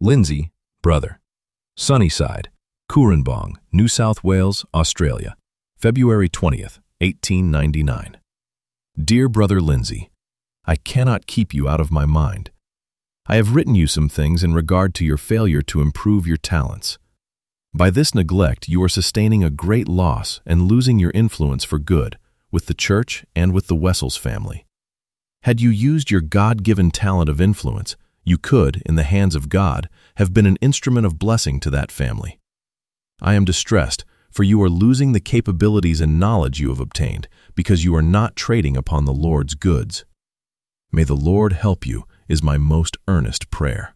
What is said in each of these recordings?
Lindsay, brother. Sunnyside, Cooranbong, New South Wales, Australia, February 20th, 1899. Dear Brother Lindsay, I cannot keep you out of my mind. I have written you some things in regard to your failure to improve your talents. By this neglect, you are sustaining a great loss and losing your influence for good with the church and with the Wessels family. Had you used your God-given talent of influence, you could, in the hands of God, have been an instrument of blessing to that family. I am distressed, for you are losing the capabilities and knowledge you have obtained because you are not trading upon the Lord's goods. May the Lord help you is my most earnest prayer.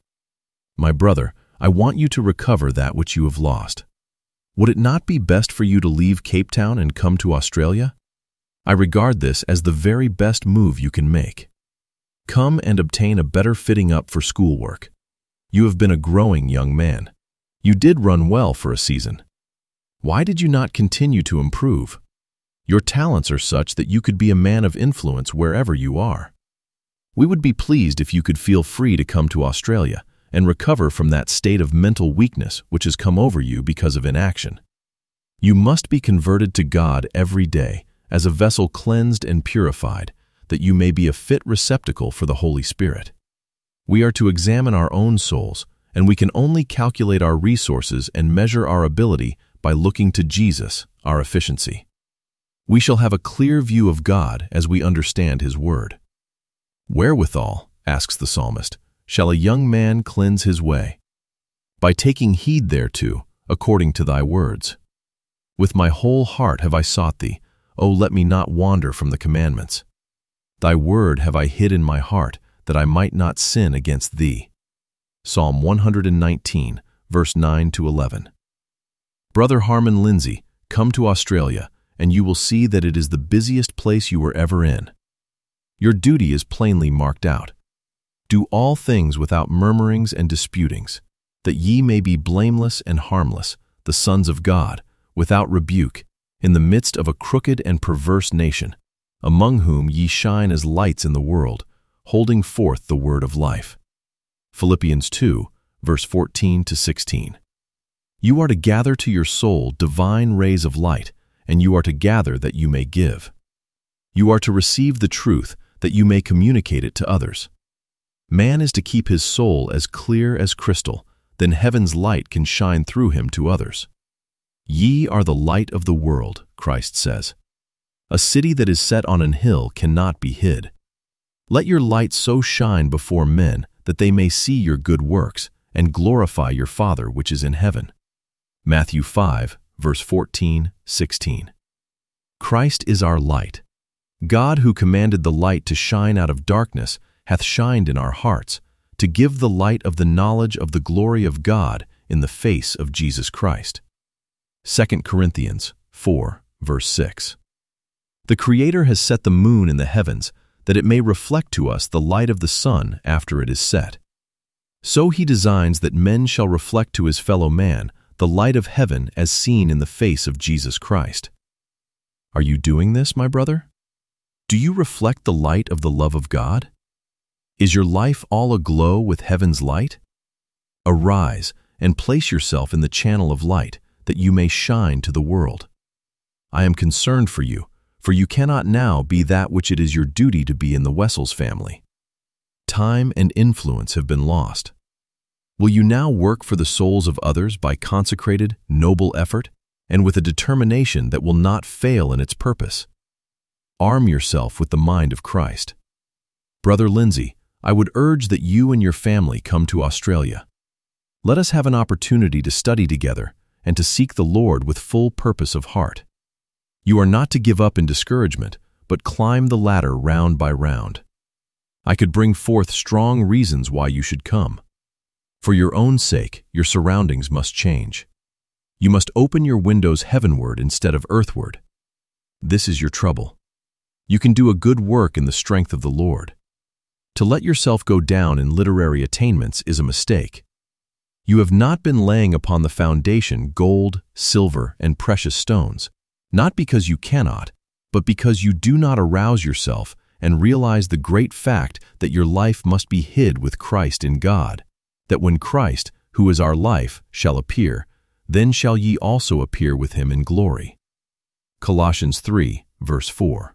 My brother, I want you to recover that which you have lost. Would it not be best for you to leave Cape Town and come to Australia? I regard this as the very best move you can make. Come and obtain a better fitting up for schoolwork. You have been a growing young man. You did run well for a season. Why did you not continue to improve? Your talents are such that you could be a man of influence wherever you are. We would be pleased if you could feel free to come to Australia and recover from that state of mental weakness which has come over you because of inaction. You must be converted to God every day as a vessel cleansed and purified, that you may be a fit receptacle for the Holy Spirit. We are to examine our own souls, and we can only calculate our resources and measure our ability by looking to Jesus, our efficiency. We shall have a clear view of God as we understand His Word. Wherewithal, asks the psalmist, shall a young man cleanse his way? By taking heed thereto, according to thy words. With my whole heart have I sought thee, O let me not wander from the commandments. Thy word have I hid in my heart, that I might not sin against thee. Psalm 119, verse 9 to 11. Brother Harmon Lindsay, come to Australia, and you will see that it is the busiest place you were ever in. Your duty is plainly marked out. Do all things without murmurings and disputings, that ye may be blameless and harmless, the sons of God, without rebuke, in the midst of a crooked and perverse nation, among whom ye shine as lights in the world, holding forth the word of life. Philippians 2, verse 14 to 16. You are to gather to your soul divine rays of light, and you are to gather that you may give. You are to receive the truth, that you may communicate it to others. Man is to keep his soul as clear as crystal, then heaven's light can shine through him to others. Ye are the light of the world, Christ says. A city that is set on an hill cannot be hid. Let your light so shine before men that they may see your good works and glorify your Father which is in heaven. Matthew 5, verse 14, 16. Christ is our light. God, who commanded the light to shine out of darkness, hath shined in our hearts, to give the light of the knowledge of the glory of God in the face of Jesus Christ. 2 Corinthians 4, verse 6. The Creator has set the moon in the heavens, that it may reflect to us the light of the sun after it is set. So He designs that men shall reflect to his fellow man the light of heaven as seen in the face of Jesus Christ. Are you doing this, my brother? Do you reflect the light of the love of God? Is your life all aglow with heaven's light? Arise and place yourself in the channel of light, that you may shine to the world. I am concerned for you cannot now be that which it is your duty to be in the Wessels family. Time and influence have been lost. Will you now work for the souls of others by consecrated, noble effort, and with a determination that will not fail in its purpose? Arm yourself with the mind of Christ. Brother Lindsay, I would urge that you and your family come to Australia. Let us have an opportunity to study together and to seek the Lord with full purpose of heart. You are not to give up in discouragement, but climb the ladder round by round. I could bring forth strong reasons why you should come. For your own sake, your surroundings must change. You must open your windows heavenward instead of earthward. This is your trouble. You can do a good work in the strength of the Lord. To let yourself go down in literary attainments is a mistake. You have not been laying upon the foundation gold, silver, and precious stones, not because you cannot, but because you do not arouse yourself and realize the great fact that your life must be hid with Christ in God, that when Christ, who is our life, shall appear, then shall ye also appear with him in glory. Colossians 3, verse 4.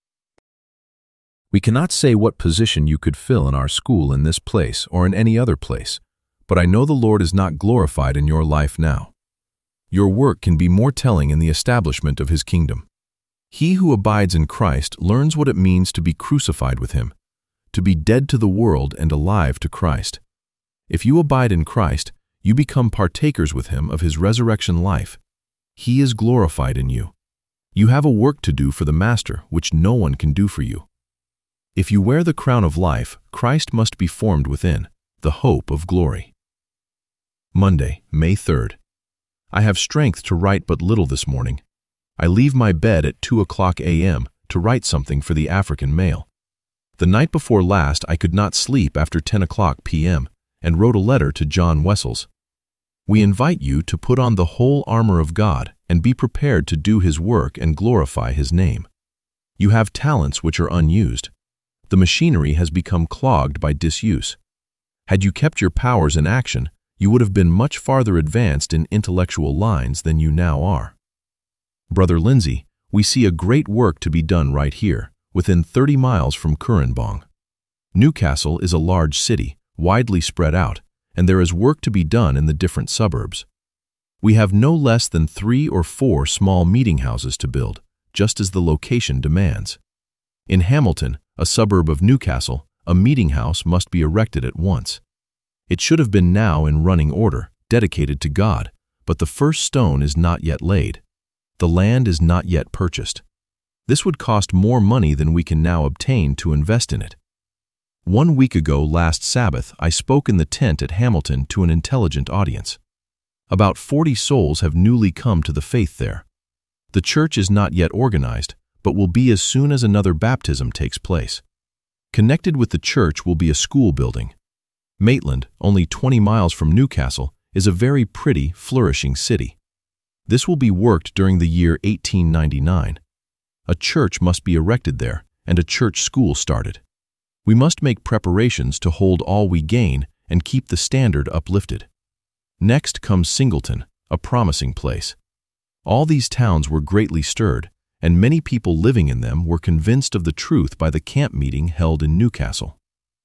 We cannot say what position you could fill in our school in this place or in any other place, but I know the Lord is not glorified in your life now. Your work can be more telling in the establishment of his kingdom. He who abides in Christ learns what it means to be crucified with him, to be dead to the world and alive to Christ. If you abide in Christ, you become partakers with him of his resurrection life. He is glorified in you. You have a work to do for the Master which no one can do for you. If you wear the crown of life, Christ must be formed within, the hope of glory. Monday, May 3rd. I have strength to write but little this morning. I leave my bed at 2:00 a.m. to write something for the African Mail. The night before last I could not sleep after 10:00 p.m. and wrote a letter to John Wessels. We invite you to put on the whole armor of God and be prepared to do his work and glorify his name. You have talents which are unused. The machinery has become clogged by disuse. Had you kept your powers in action, you would have been much farther advanced in intellectual lines than you now are. Brother Lindsay, we see a great work to be done right here, within 30 miles from Koorambong. Newcastle is a large city, widely spread out, and there is work to be done in the different suburbs. We have no less than 3 or 4 small meeting houses to build, just as the location demands. In Hamilton, a suburb of Newcastle, a meeting house must be erected at once. It should have been now in running order, dedicated to God, but the first stone is not yet laid. The land is not yet purchased. This would cost more money than we can now obtain to invest in it. 1 week ago last Sabbath, I spoke in the tent at Hamilton to an intelligent audience. About 40 souls have newly come to the faith there. The church is not yet organized, but will be as soon as another baptism takes place. Connected with the church will be a school building. Maitland, only 20 miles from Newcastle, is a very pretty, flourishing city. This will be worked during the year 1899. A church must be erected there and a church school started. We must make preparations to hold all we gain and keep the standard uplifted. Next comes Singleton, a promising place. All these towns were greatly stirred, and many people living in them were convinced of the truth by the camp meeting held in Newcastle.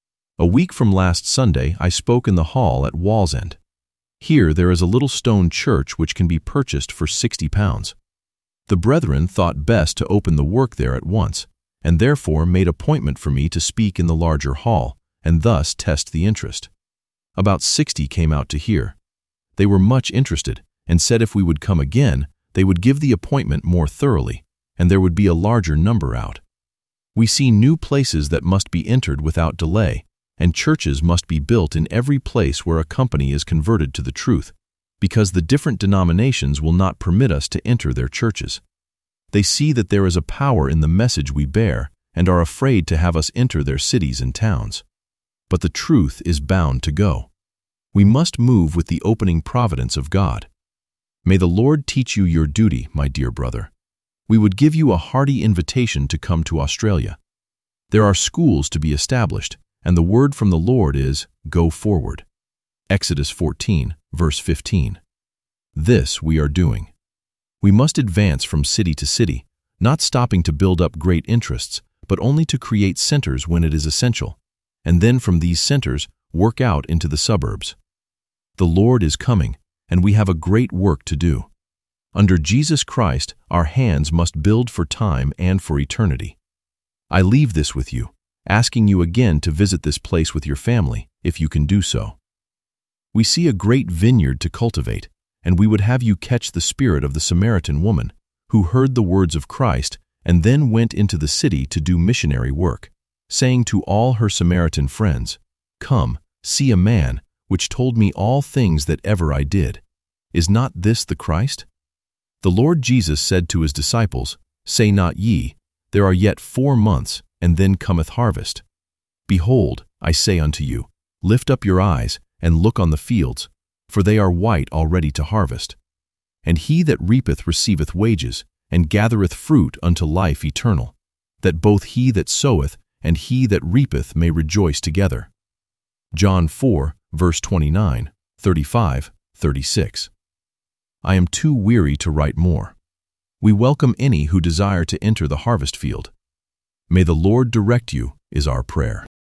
A week from last Sunday, I spoke in the hall at Wallsend. Here there is a little stone church which can be purchased for £60. The brethren thought best to open the work there at once, and therefore made appointment for me to speak in the larger hall, and thus test the interest. About 60 came out to hear. They were much interested, and said if we would come again, they would give the appointment more thoroughly, and there would be a larger number out. We see new places that must be entered without delay, and churches must be built in every place where a company is converted to the truth, because the different denominations will not permit us to enter their churches. They see that there is a power in the message we bear, and are afraid to have us enter their cities and towns. But the truth is bound to go. We must move with the opening providence of God. May the Lord teach you your duty, my dear brother. We would give you a hearty invitation to come to Australia. There are schools to be established, and the word from the Lord is, go forward. Exodus 14, verse 15. This we are doing. We must advance from city to city, not stopping to build up great interests, but only to create centers when it is essential, and then from these centers work out into the suburbs. The Lord is coming, and we have a great work to do. Under Jesus Christ, our hands must build for time and for eternity. I leave this with you, asking you again to visit this place with your family, if you can do so. We see a great vineyard to cultivate, and we would have you catch the spirit of the Samaritan woman, who heard the words of Christ and then went into the city to do missionary work, saying to all her Samaritan friends, "Come, see a man, which told me all things that ever I did. Is not this the Christ?" The Lord Jesus said to his disciples, "Say not ye, there are yet 4 months, and then cometh harvest. Behold, I say unto you, lift up your eyes, and look on the fields, for they are white already to harvest. And he that reapeth receiveth wages, and gathereth fruit unto life eternal, that both he that soweth and he that reapeth may rejoice together." John 4, verse 29, 35:36. I am too weary to write more. We welcome any who desire to enter the harvest field. May the Lord direct you, is our prayer.